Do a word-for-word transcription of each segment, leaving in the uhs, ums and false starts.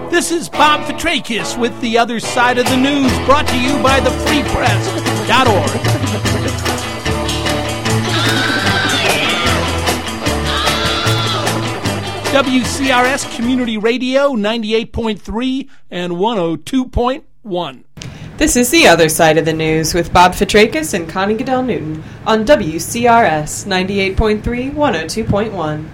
This is Bob Fitrakis with The Other Side of the News, brought to you by the free press dot org. W C R S Community Radio, ninety-eight point three and one oh two point one. This is The Other Side of the News with Bob Fitrakis and Connie Goodell Newton on W C R S ninety-eight point three, one oh two point one.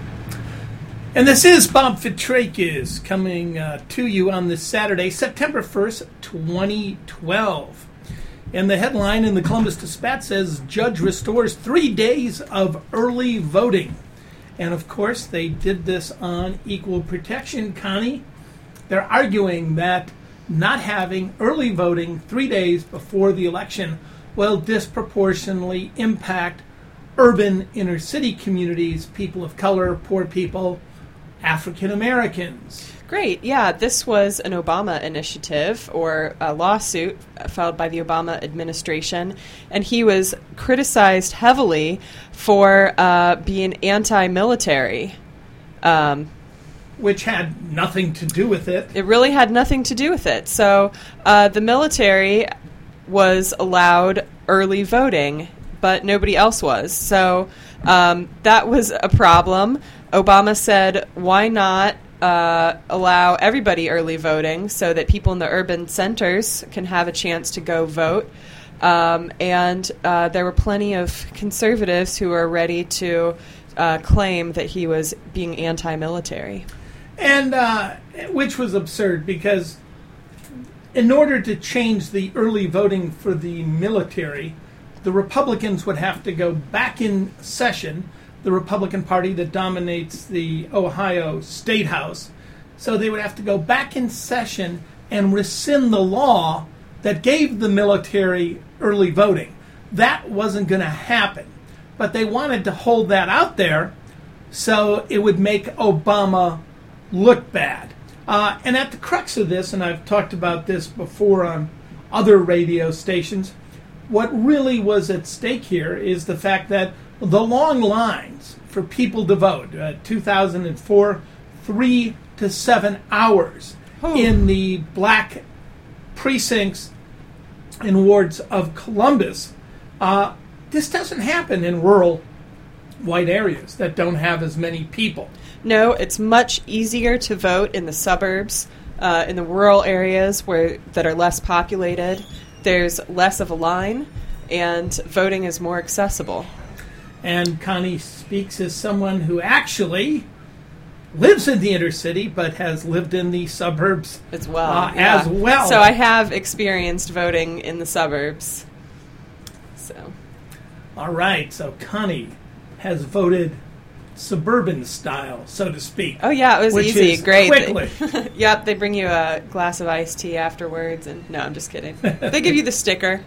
And this is Bob Fitrakis coming uh, to you on this Saturday, September first, twenty twelve. And the headline in the Columbus Dispatch says, Judge restores three days of early voting. And of course, they did this on equal protection, Connie. They're arguing that not having early voting three days before the election will disproportionately impact urban inner city communities, people of color, poor people, African Americans. Great. Yeah, this was an Obama initiative or a lawsuit filed by the Obama administration, and he was criticized heavily for uh, being anti-military. Um, Which had nothing to do with it. It really had nothing to do with it. So uh, the military was allowed early voting, but nobody else was. So um, that was a problem. Obama said, why not uh, allow everybody early voting so that people in the urban centers can have a chance to go vote? Um, and uh, there were plenty of conservatives who were ready to uh, claim that he was being anti-military. And uh, which was absurd, because in order to change the early voting for the military, the Republicans would have to go back in session, the Republican Party that dominates the Ohio State House. So they would have to go back in session and rescind the law that gave the military early voting. That wasn't going to happen. But they wanted to hold that out there so it would make Obama look bad. Uh, and at the crux of this, and I've talked about this before on other radio stations, what really was at stake here is the fact that the long lines for people to vote, uh, two thousand four, three to seven hours oh. in the black precincts and wards of Columbus. Uh, this doesn't happen in rural white areas that don't have as many people. No, it's much easier to vote in the suburbs, uh, in the rural areas where that are less populated. There's less of a line, and voting is more accessible. And Connie speaks as someone who actually lives in the inner city, but has lived in the suburbs as well. Uh, yeah. As well. So I have experienced voting in the suburbs. So, all right. So Connie has voted suburban style, so to speak. Oh yeah, it was which easy, is great. Quickly. They, yep, they bring you a glass of iced tea afterwards, and no, I'm just kidding. They give you the sticker.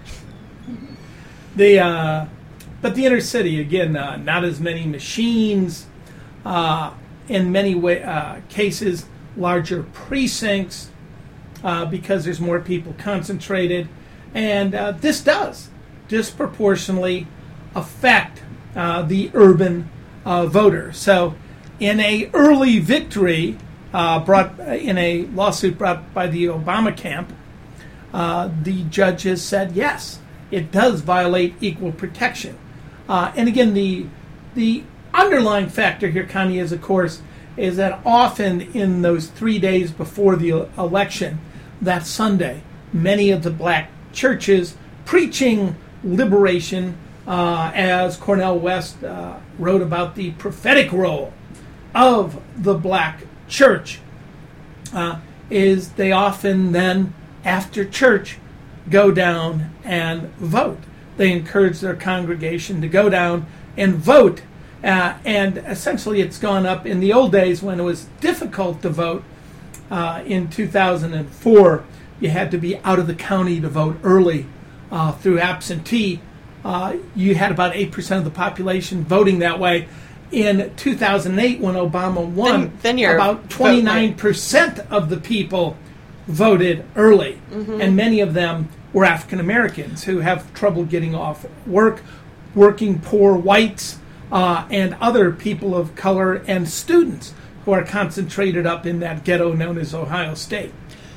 The uh, but the inner city again, uh, not as many machines. Uh, in many way, uh, cases, larger precincts uh, because there's more people concentrated, and uh, this does disproportionately affect uh, the urban Uh, voter. So in a early victory uh, brought in a lawsuit brought by the Obama camp, uh, the judges said, yes, it does violate equal protection. Uh, and again, the the underlying factor here, Connie, is, of course, is that often in those three days before the election, that Sunday, many of the black churches preaching liberation, Uh, as Cornel West uh, wrote about the prophetic role of the black church, uh, is they often then, after church, go down and vote. They encourage their congregation to go down and vote. Uh, and essentially it's gone up in the old days when it was difficult to vote. Uh, in two thousand four, you had to be out of the county to vote early uh, through absentee. Uh, you had about eight percent of the population voting that way. In two thousand eight, when Obama won, then, then you're about twenty-nine percent of the people voted early. Mm-hmm. And many of them were African Americans who have trouble getting off work, working poor whites, uh, and other people of color and students who are concentrated up in that ghetto known as Ohio State.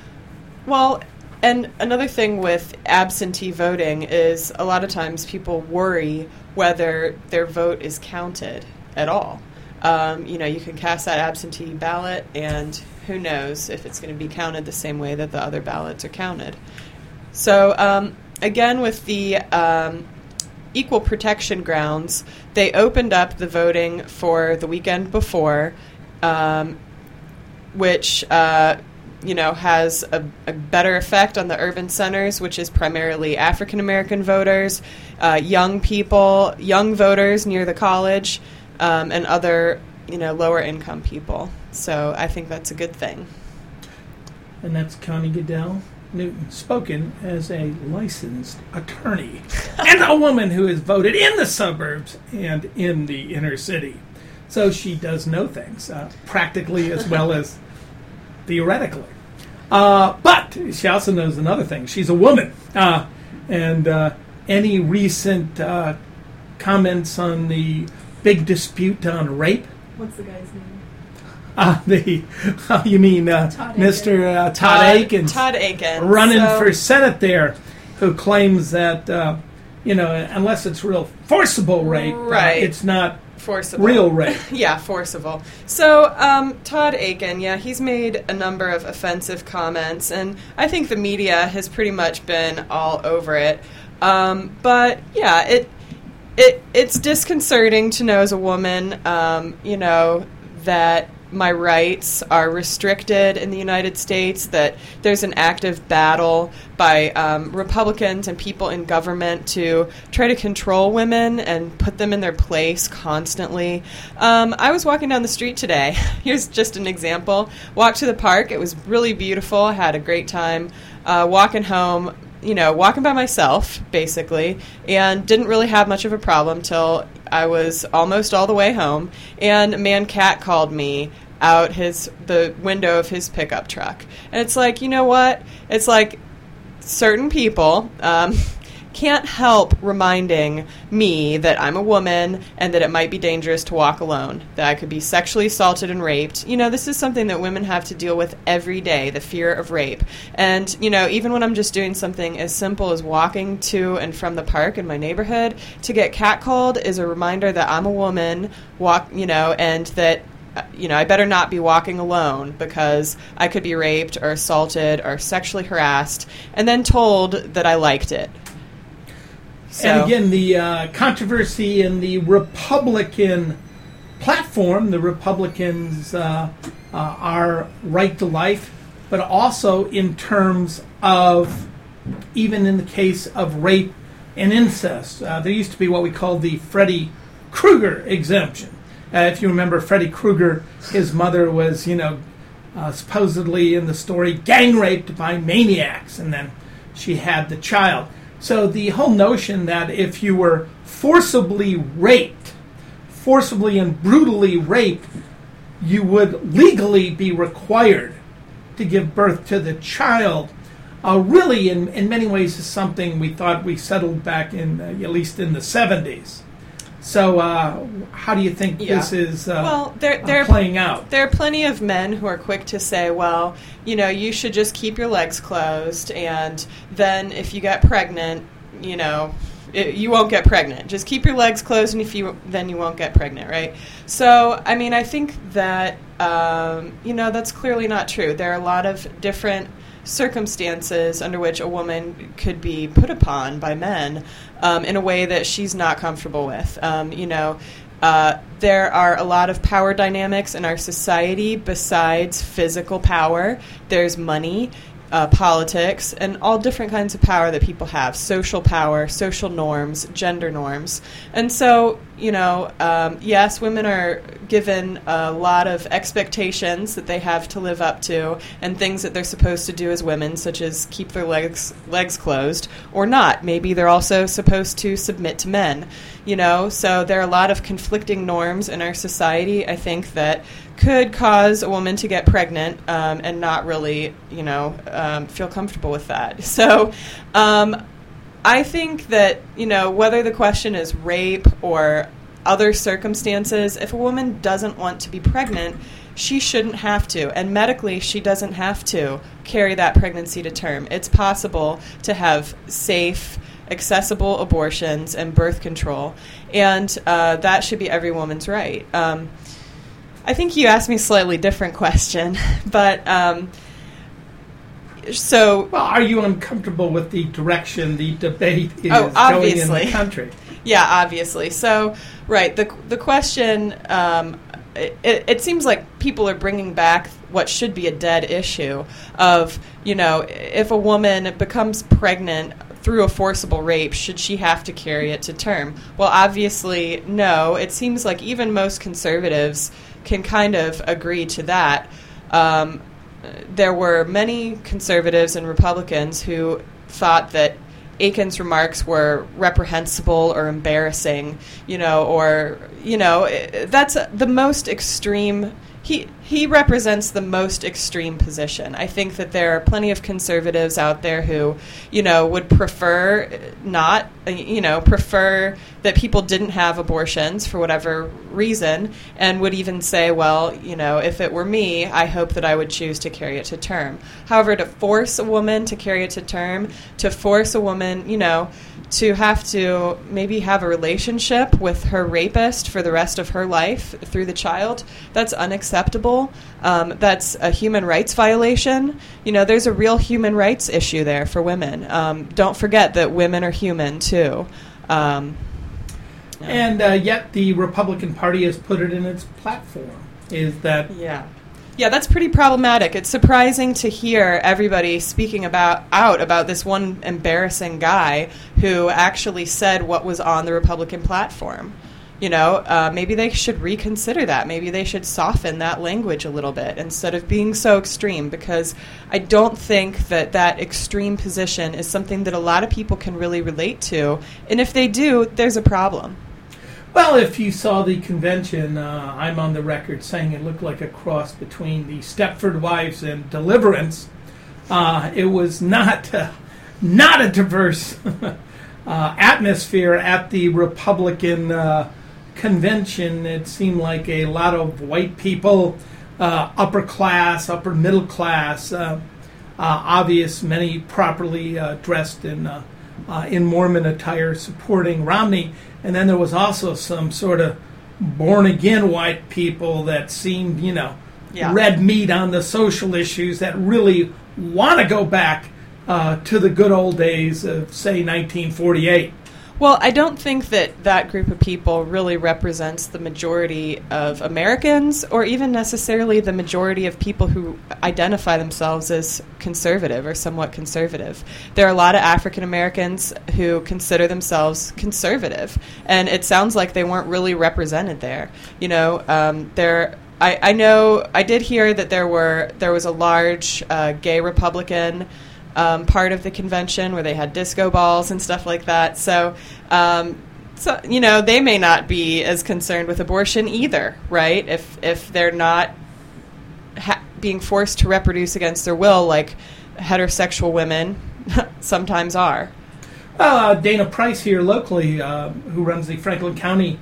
Well, and another thing with absentee voting is a lot of times people worry whether their vote is counted at all. Um, you know, you can cast that absentee ballot, and who knows if it's going to be counted the same way that the other ballots are counted. So, um, again, with the um, equal protection grounds, they opened up the voting for the weekend before, um, which, uh, you know, has a, a better effect on the urban centers, which is primarily African-American voters, uh, young people, young voters near the college, um, and other, you know, lower-income people. So I think that's a good thing. And that's Connie Goodell Newton, spoken as a licensed attorney and a woman who has voted in the suburbs and in the inner city. So she does know things, uh, practically as well as theoretically. Uh, but she also knows another thing. She's a woman. Uh, and uh, any recent uh, comments on the big dispute on rape? What's the guy's name? Uh, the uh, you mean uh, Todd Mister Uh, Todd, Todd Akins, Todd Akins running so. for Senate there, who claims that uh, you know unless it's real forcible rape, right. uh, it's not Forcible. real rape. Yeah, forcible. So, um, Todd Akin, yeah, he's made a number of offensive comments, and I think the media has pretty much been all over it. Um, but, yeah, it it it's disconcerting to know as a woman, um, you know, that my rights are restricted in the United States, that there's an active battle by um, Republicans and people in government to try to control women and put them in their place constantly. Um, I was walking down the street today. Here's just an example. Walked to the park. It was really beautiful. I had a great time uh, walking home, you know, walking by myself, basically, and didn't really have much of a problem till I was almost all the way home, and a man cat called me out his the window of his pickup truck. And it's like, you know what? It's like certain people um, can't help reminding me that I'm a woman and that it might be dangerous to walk alone, that I could be sexually assaulted and raped. You know, this is something that women have to deal with every day, the fear of rape. And, you know, even when I'm just doing something as simple as walking to and from the park in my neighborhood, to get catcalled is a reminder that I'm a woman, walk, you know, and that you know, I better not be walking alone because I could be raped or assaulted or sexually harassed and then told that I liked it. So. And again, the uh, controversy in the Republican platform, the Republicans uh, uh, are right to life, but also in terms of, even in the case of rape and incest, uh, there used to be what we call the Freddy Krueger exemption. Uh, if you remember Freddy Krueger, his mother was, you know, uh, supposedly in the story gang raped by maniacs, and then she had the child. So the whole notion that if you were forcibly raped, forcibly and brutally raped, you would legally be required to give birth to the child, uh, really in, in many ways is something we thought we settled back in, uh, at least in the seventies. So, uh, how do you think yeah. this is uh, well, there, there uh, playing out? There are plenty of men who are quick to say, well, you know, you should just keep your legs closed, and then if you get pregnant, you know, it, you won't get pregnant. Just keep your legs closed, and if you then you won't get pregnant, right? So, I mean, I think that, um, you know, that's clearly not true. There are a lot of different circumstances under which a woman could be put upon by men um, in a way that she's not comfortable with. Um, you know, uh, there are a lot of power dynamics in our society besides physical power. There's money, uh, politics, and all different kinds of power that people have. Social power, social norms, gender norms. And so, you know, um, yes, women are given a lot of expectations that they have to live up to and things that they're supposed to do as women, such as keep their legs legs closed or not. Maybe they're also supposed to submit to men, you know. So there are a lot of conflicting norms in our society, I think, that could cause a woman to get pregnant um, and not really, you know, um, feel comfortable with that. So um, I think that, you know, whether the question is rape or other circumstances, if a woman doesn't want to be pregnant, she shouldn't have to. And medically, she doesn't have to carry that pregnancy to term. It's possible to have safe, accessible abortions and birth control. And uh, that should be every woman's right. Um, I think you asked me a slightly different question, but um, so... Well, are you uncomfortable with the direction the debate is oh, going in the country? Yeah, obviously. So, right, the the question, um, it, it seems like people are bringing back what should be a dead issue of, you know, if a woman becomes pregnant through a forcible rape, should she have to carry it to term? Well, obviously, no. It seems like even most conservatives can kind of agree to that. Um, there were many conservatives and Republicans who thought that Aiken's remarks were reprehensible or embarrassing, you know, or, you know, that's the most extreme. He he represents the most extreme position. I think that there are plenty of conservatives out there who, you know, would prefer not, you know, prefer that people didn't have abortions for whatever reason, and would even say, well, you know, if it were me, I hope that I would choose to carry it to term. However, to force a woman to carry it to term, to force a woman, you know, to have to maybe have a relationship with her rapist for the rest of her life through the child, that's unacceptable. Um, that's a human rights violation. You know, there's a real human rights issue there for women. Um, don't forget that women are human, too. Um, yeah. And uh, yet the Republican Party has put it in its platform. Is that... Yeah. Yeah, that's pretty problematic. It's surprising to hear everybody speaking about out about this one embarrassing guy who actually said what was on the Republican platform. You know, uh, maybe they should reconsider that. Maybe they should soften that language a little bit instead of being so extreme, because I don't think that that extreme position is something that a lot of people can really relate to. And if they do, there's a problem. Well, if you saw the convention, uh, I'm on the record saying it looked like a cross between the Stepford Wives and Deliverance. Uh, it was not uh, not a diverse uh, atmosphere at the Republican uh, convention. It seemed like a lot of white people, uh, upper class, upper middle class, uh, uh, obvious, many properly uh, dressed in uh, uh, in Mormon attire, supporting Romney. And then there was also some sort of born-again white people that seemed, you know, yeah. red meat on the social issues that really want to go back uh, to the good old days of, say, nineteen forty-eight. Well, I don't think that that group of people really represents the majority of Americans, or even necessarily the majority of people who identify themselves as conservative or somewhat conservative. There are a lot of African Americans who consider themselves conservative, and it sounds like they weren't really represented there. You know, um, there. I, I know I did hear that there were there was a large uh, gay Republican Um, part of the convention where they had disco balls and stuff like that. So, um, so you know, they may not be as concerned with abortion either, right? If if they're not ha- being forced to reproduce against their will, like heterosexual women sometimes are. Uh, Dana Price here locally, uh, who runs the Franklin County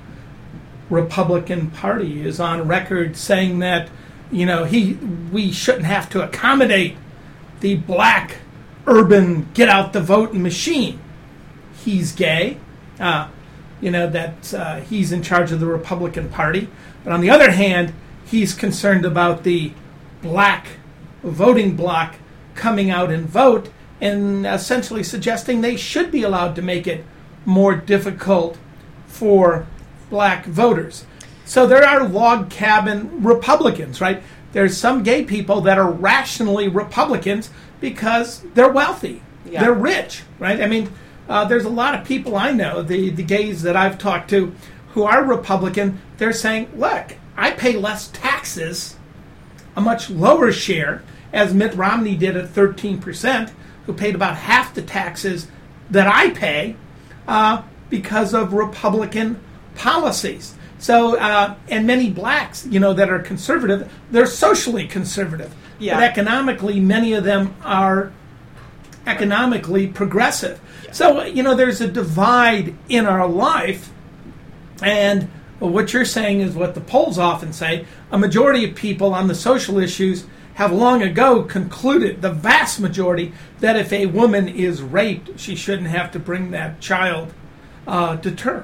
Republican Party, is on record saying that, you know, he we shouldn't have to accommodate the black urban get-out-the-vote machine. He's gay. Uh, you know, that uh, he's in charge of the Republican Party. But on the other hand, he's concerned about the black voting bloc coming out and vote, and essentially suggesting they should be allowed to make it more difficult for black voters. So there are log cabin Republicans, right? There's some gay people that are rationally Republicans because they're wealthy, yeah. They're rich, right? I mean, uh, there's a lot of people I know, the, the gays that I've talked to, who are Republican. They're saying, look, I pay less taxes, a much lower share, as Mitt Romney did at thirteen percent, who paid about half the taxes that I pay uh, because of Republican policies. So, uh, and many blacks, you know, that are conservative, they're socially conservative. Yeah. But economically, many of them are economically progressive. Yeah. So, you know, there's a divide in our life, and Well, what you're saying is what the polls often say. A majority of people on the social issues have long ago concluded, the vast majority, that if a woman is raped, she shouldn't have to bring that child uh, to term.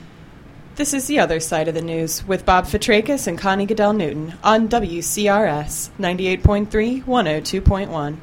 This is The Other Side of the News with Bob Fitrakis and Connie Goodell Newton on W C R S ninety-eight point three, one oh two point one.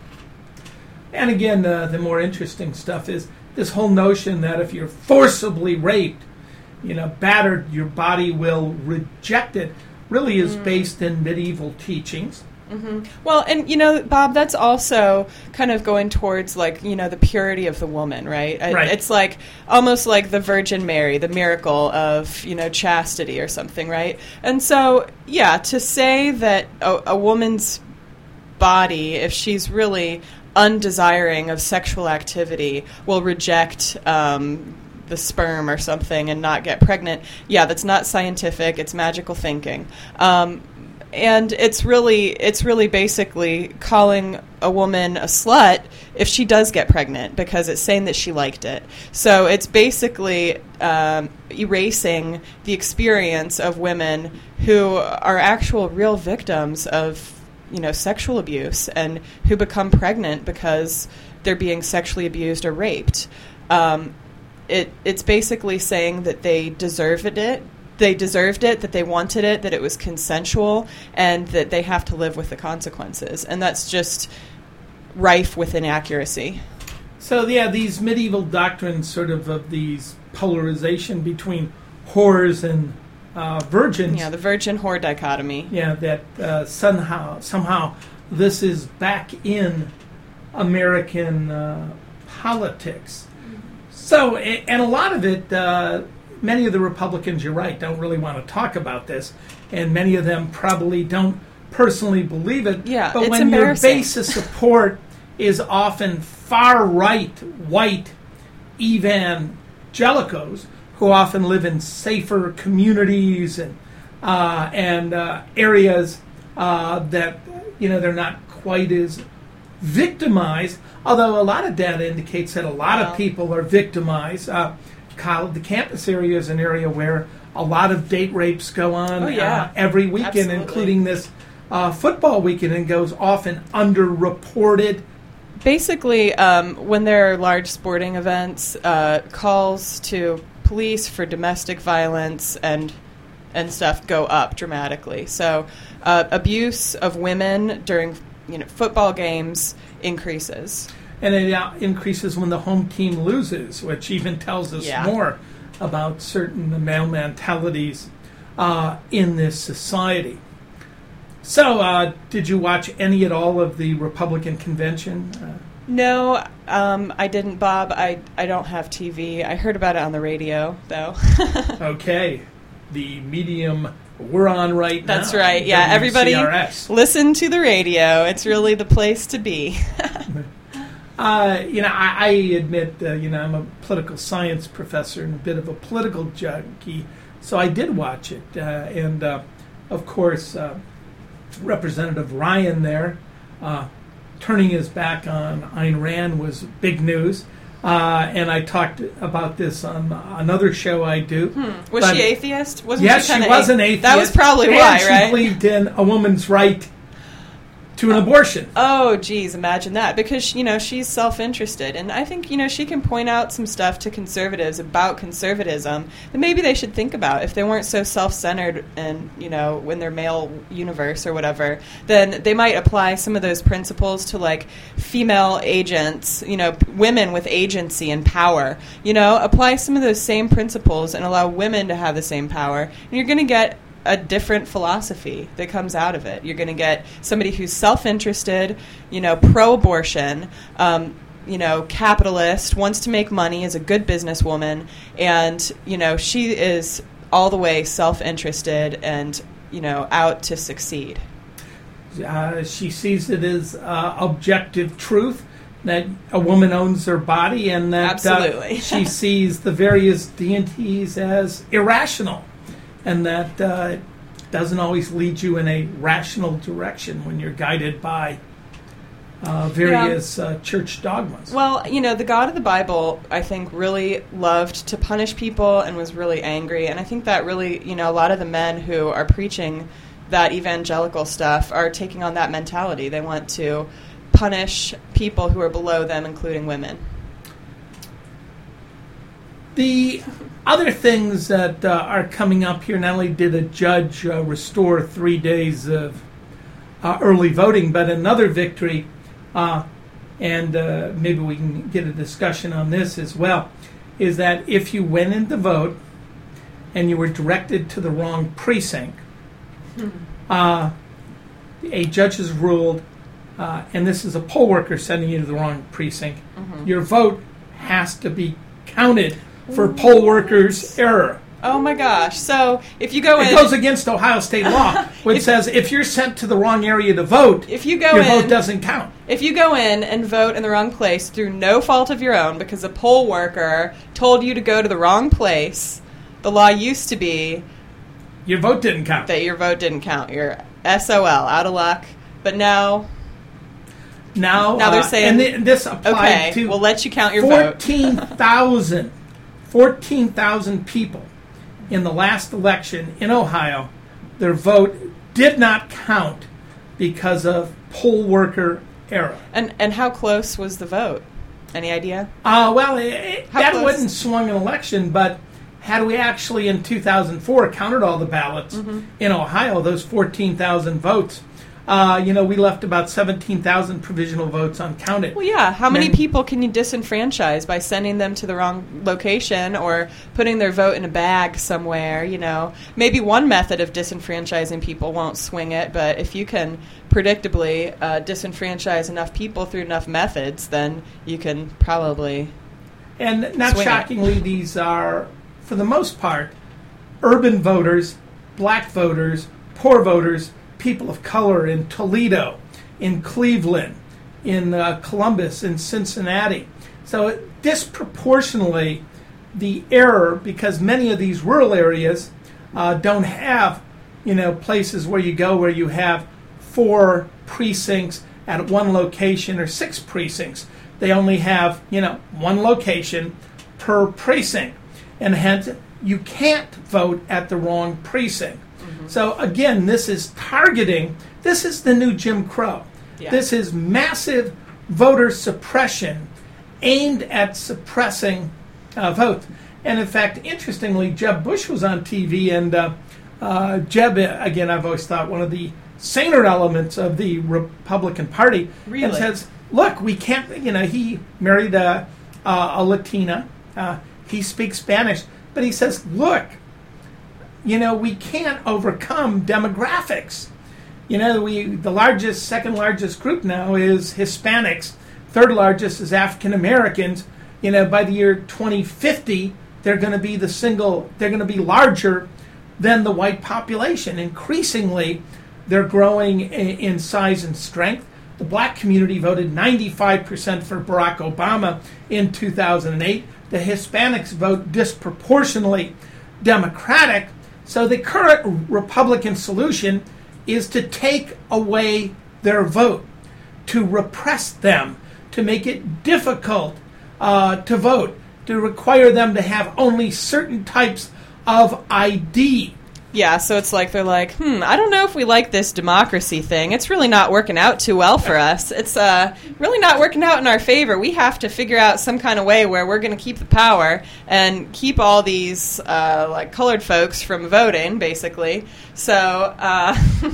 And again, uh, the more interesting stuff is this whole notion that if you're forcibly raped, you know, battered, your body will reject it, really is mm. based in medieval teachings. Mm-hmm. Well, and, you know, Bob, that's also kind of going towards, like, you know, the purity of the woman, right? Right. It's like almost like the Virgin Mary, the miracle of, you know, chastity or something, right? And so, yeah, to say that a, a woman's body, if she's really undesiring of sexual activity, will reject um, the sperm or something and not get pregnant, yeah, that's not scientific. It's magical thinking. Um And it's really, it's really basically calling a woman a slut if she does get pregnant, because it's saying that she liked it. So it's basically um, erasing the experience of women who are actual real victims of, you know, sexual abuse and who become pregnant because they're being sexually abused or raped. Um, it it's basically saying that they deserved it. They deserved it, that they wanted it, that it was consensual, and that they have to live with the consequences. And that's just rife with inaccuracy. So, yeah, these medieval doctrines sort of of these polarization between whores and uh, virgins. Yeah, the virgin-whore dichotomy. Yeah, that uh, somehow, somehow this is back in American uh, politics. So, and a lot of it... Uh, Many of the Republicans, you're right, don't really want to talk about this, and many of them probably don't personally believe it. Yeah, but it's when your base of support is often far-right, white evangelicals who often live in safer communities and uh, and uh, areas uh, that, you know, they're not quite as victimized, although a lot of data indicates that a lot well. of people are victimized. Uh, College, the campus area is an area where a lot of date rapes go on oh, yeah. uh, every weekend, Absolutely. including this uh, football weekend, and goes often underreported. Basically, um, when there are large sporting events, uh, calls to police for domestic violence and and stuff go up dramatically. So, uh, abuse of women during, you know, football games increases. And it uh, increases when the home team loses, which even tells us yeah. more about certain male mentalities uh, in this society. So, uh, did you watch any at all of the Republican convention? Uh, no, um, I didn't, Bob. I, I don't have T V. I heard about it on the radio, though. Okay. The medium we're on right now. That's right. Yeah, everybody listen to the radio. It's really the place to be. Uh, you know, I, I admit, uh, you know, I'm a political science professor and a bit of a political junkie, so I did watch it. Uh, and, uh, of course, uh, Representative Ryan there, uh, turning his back on Ayn Rand was big news. Uh, and I talked about this on another show I do. Hmm. Was but she atheist? Wasn't yes, she, she was a- an atheist. That was probably and why, she right? She believed in a woman's right to an abortion. Oh, geez, imagine that. Because, you know, she's self-interested. And I think, you know, she can point out some stuff to conservatives about conservatism that maybe they should think about. If they weren't so self-centered and, you know, in their male universe or whatever, then they might apply some of those principles to, like, female agents, you know, women with agency and power. You know, apply some of those same principles and allow women to have the same power. And you're going to get a different philosophy that comes out of it. You're going to get somebody who's self-interested, you know, pro-abortion, um, you know, capitalist, wants to make money, is a good businesswoman, and, you know, she is all the way self-interested and, you know, out to succeed. Uh, she sees it as uh, objective truth that a woman owns her body, and that Absolutely. uh, she sees the various deities as irrational. And that uh, doesn't always lead you in a rational direction when you're guided by uh, various uh, church dogmas. Well, you know, the God of the Bible, I think, really loved to punish people and was really angry. And I think that really, you know, a lot of the men who are preaching that evangelical stuff are taking on that mentality. They want to punish people who are below them, including women. The other things that uh, are coming up here, not only did a judge uh, restore three days of uh, early voting, but another victory, uh, and uh, maybe we can get a discussion on this as well, is that if you went in to vote and you were directed to the wrong precinct, mm-hmm. uh, a judge has ruled, uh, and this is a poll worker sending you to the wrong precinct, mm-hmm. your vote has to be counted for poll workers' error. Oh my gosh. So if you go it in... It goes against Ohio state law, which if, says if you're sent to the wrong area to vote, if you go your in, vote doesn't count. If you go in and vote in the wrong place through no fault of your own because a poll worker told you to go to the wrong place, the law used to be... Your vote didn't count. That your vote didn't count. You're S O L, out of luck. But now... Now, now they're uh, saying... And th- this applied okay, to... we'll let you count your fourteen thousand fourteen thousand people in the last election in Ohio, their vote did not count because of poll worker error. And and how close was the vote? Any idea? Uh, well, it, that close? wouldn't swung an election, but had we actually in two thousand four counted all the ballots mm-hmm. in Ohio, those fourteen thousand votes, Uh, you know, we left about seventeen thousand provisional votes uncounted. Well, yeah. How many and, people can you disenfranchise by sending them to the wrong location or putting their vote in a bag somewhere, you know? Maybe one method of disenfranchising people won't swing it, but if you can predictably uh, disenfranchise enough people through enough methods, then you can probably And not swing shockingly, it. These are, for the most part, urban voters, black voters, poor voters, people of color in Toledo, in Cleveland, in uh, Columbus, in Cincinnati. So disproportionately, the error, because many of these rural areas uh, don't have, you know, places where you go where you have four precincts at one location or six precincts. They only have, you know, one location per precinct, and hence you can't vote at the wrong precinct. So again, this is targeting, this is the new Jim Crow. Yeah. This is massive voter suppression aimed at suppressing uh, votes. And in fact, interestingly, Jeb Bush was on T V, and uh, uh, Jeb, again, I've always thought one of the saner elements of the Republican Party, really? And says, look, we can't, you know, he married a, uh, a Latina, uh, he speaks Spanish, but he says, look, you know, we can't overcome demographics. You know, we the largest, second largest group now is Hispanics. Third largest is African Americans. You know, by the year twenty fifty, they're going to be the single, they're going to be larger than the white population. Increasingly, they're growing in, in size and strength. The black community voted ninety-five percent for Barack Obama in two thousand eight. The Hispanics vote disproportionately Democratic. So the current Republican solution is to take away their vote, to repress them, to make it difficult uh, to vote, to require them to have only certain types of I D. Yeah, so it's like they're like, hmm, I don't know if we like this democracy thing. It's really not working out too well for us. It's uh, really not working out in our favor. We have to figure out some kind of way where we're going to keep the power and keep all these uh, like colored folks from voting, basically. So, uh,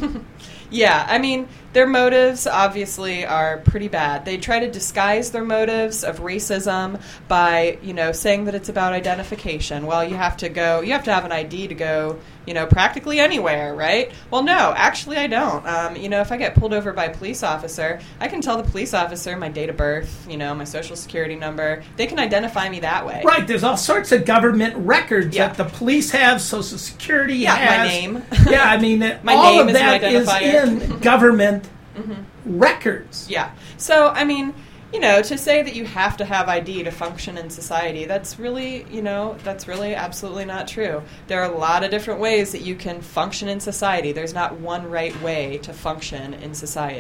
yeah, I mean, their motives obviously are pretty bad. They try to disguise their motives of racism by, you know, saying that it's about identification. Well, you have to go, you have to have an I D to go, you know, practically anywhere, right? Well, no, actually I don't. Um, you know, if I get pulled over by a police officer, I can tell the police officer my date of birth, you know, my social security number. They can identify me that way. Right, there's all sorts of government records yeah. that the police have, Social Security yeah, has. my name. Yeah, I mean, my all name of is that an is identifier. in government mm-hmm. records. Yeah. So, I mean, you know, to say that you have to have I D to function in society, that's really, you know, that's really absolutely not true. There are a lot of different ways that you can function in society. There's not one right way to function in society.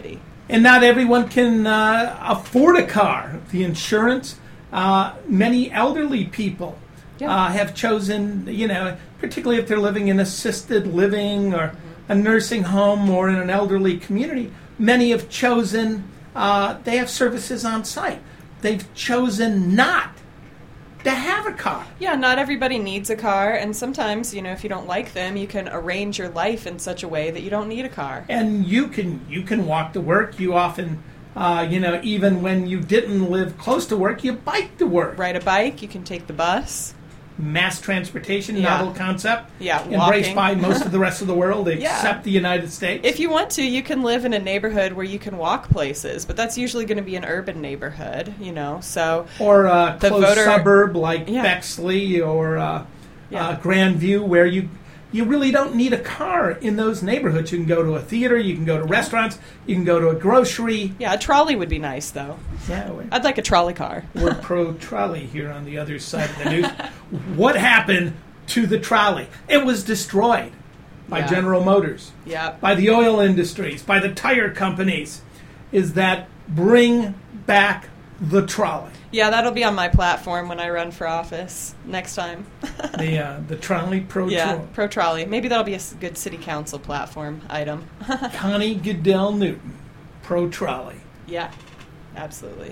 and not everyone can uh, afford a car. The insurance, uh, many elderly people Yeah. uh, have chosen, you know, particularly if they're living in assisted living or a nursing home or in an elderly community, many have chosen, uh, they have services on site. They've chosen not to have a car. Yeah, not everybody needs a car, and sometimes, you know, if you don't like them, you can arrange your life in such a way that you don't need a car. And you can you can walk to work. You often, uh, you know, even when you didn't live close to work, you bike to work. Ride a bike, you can take the bus. Mass transportation, Yeah. novel concept, Yeah, embraced walking. by most of the rest of the world except Yeah. the United States. If you want to, you can live in a neighborhood where you can walk places, but that's usually going to be an urban neighborhood, you know, so... or a the close voter- suburb like Yeah. Bexley or uh, Yeah. uh, Grandview, where you you really don't need a car in those neighborhoods. You can go to a theater, you can go to restaurants, you can go to a grocery. Yeah, a trolley would be nice, though. Yeah, we're, I'd like a trolley car. we're pro-trolley here on the other side of the news. What happened to the trolley? It was destroyed by Yeah. General Motors, Yeah. by the oil industries, by the tire companies. Is that bring back the trolley? Yeah, that'll be on my platform when I run for office next time. The uh, the trolley pro Yeah, trolley. pro trolley. Maybe that'll be a s- good city council platform item. Connie Goodell Newton, pro trolley. Yeah, absolutely.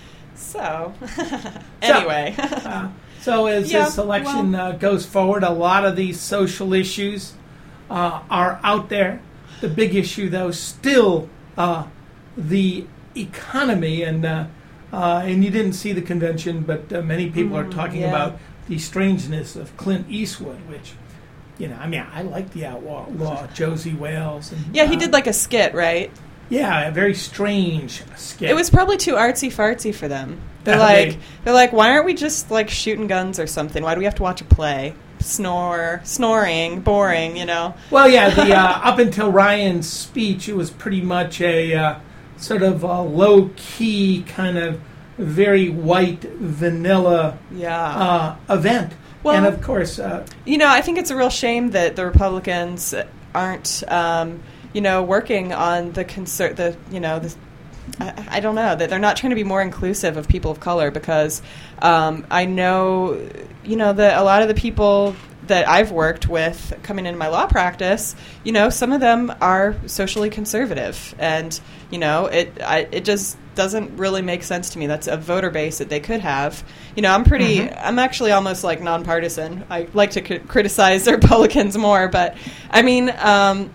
So, anyway. Uh, so as Yeah, this election well- uh, goes forward, a lot of these social issues uh, are out there. The big issue, though, still uh, the economy, and uh, uh, and you didn't see the convention, but uh, many people are Mm, talking yeah. about the strangeness of Clint Eastwood, which. You know, I mean, I like the outlaw law, Josie Wales. And, Yeah, he uh, did like a skit, right? Yeah, a very strange skit. It was probably too artsy fartsy for them. They're Yeah, like, they- they're like, why aren't we just like shooting guns or something? Why do we have to watch a play? Snore, snoring, boring, you know? Well, yeah, the uh, up until Ryan's speech, it was pretty much a uh, sort of a low-key kind of very white vanilla Yeah. uh, event. Well- and of course, uh, You know, I think it's a real shame that the Republicans aren't, um, you know, working on the conser- the you know, the, I, I don't know, that they're not trying to be more inclusive of people of color, because um, I know, you know, that a lot of the people that I've worked with coming into my law practice, you know, some of them are socially conservative, and you know, it I, it just doesn't really make sense to me. That's a voter base that they could have. You know, I'm pretty, Mhm. I'm actually almost like nonpartisan. I like to c- criticize the Republicans more, but I mean, um,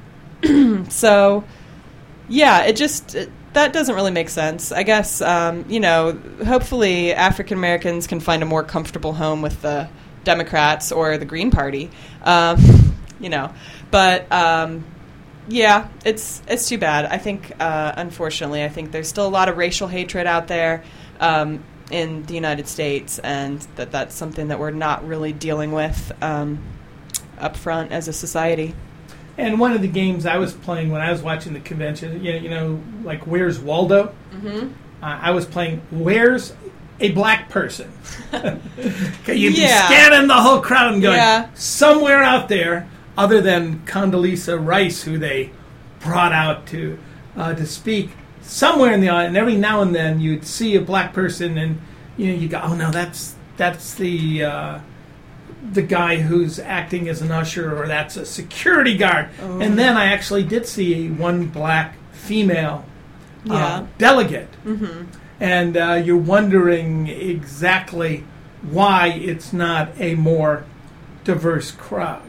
so yeah, it just, it, that doesn't really make sense. I guess, um, you know, hopefully African Americans can find a more comfortable home with the Democrats or the Green Party, um, you know, but um, yeah, it's it's too bad. I think, uh, unfortunately, I think there's still a lot of racial hatred out there um, in the United States, and that that's something that we're not really dealing with um, up front as a society. and one of the games I was playing when I was watching the convention, you know, you know like Where's Waldo? Mm-hmm. Uh, I was playing Where's a Black Person? You'd be Yeah. scanning the whole crowd and going, Yeah. somewhere out there, other than Condoleezza Rice, who they brought out to uh, to speak, somewhere in the audience, and every now and then you'd see a black person, and you know you go, oh no, that's that's the uh, the guy who's acting as an usher, or that's a security guard. Oh. And then I actually did see one black female uh, Yeah. delegate, Mm-hmm. and uh, you're wondering exactly why it's not a more diverse crowd.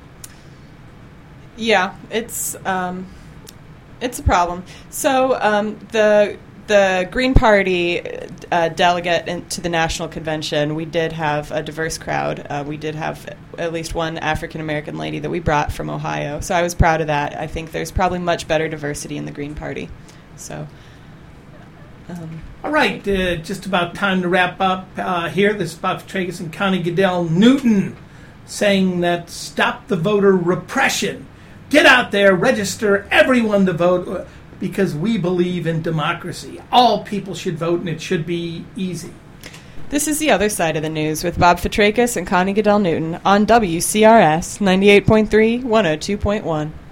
Yeah, it's um, it's a problem. So um, the the Green Party uh, delegate in, to the national convention, we did have a diverse crowd. Uh, we did have at least one African American lady that we brought from Ohio. So I was proud of that. I think there's probably much better diversity in the Green Party. So. Um, All right, uh, just about time to wrap up uh, here. This is Bob Fitrakis and Connie Goodell Newton saying that stop the voter repression. Get out there, register everyone to vote, uh, because we believe in democracy. All people should vote, and it should be easy. This is The Other Side of the News with Bob Fitrakis and Connie Goodell Newton on W C R S ninety-eight point three, one oh two point one.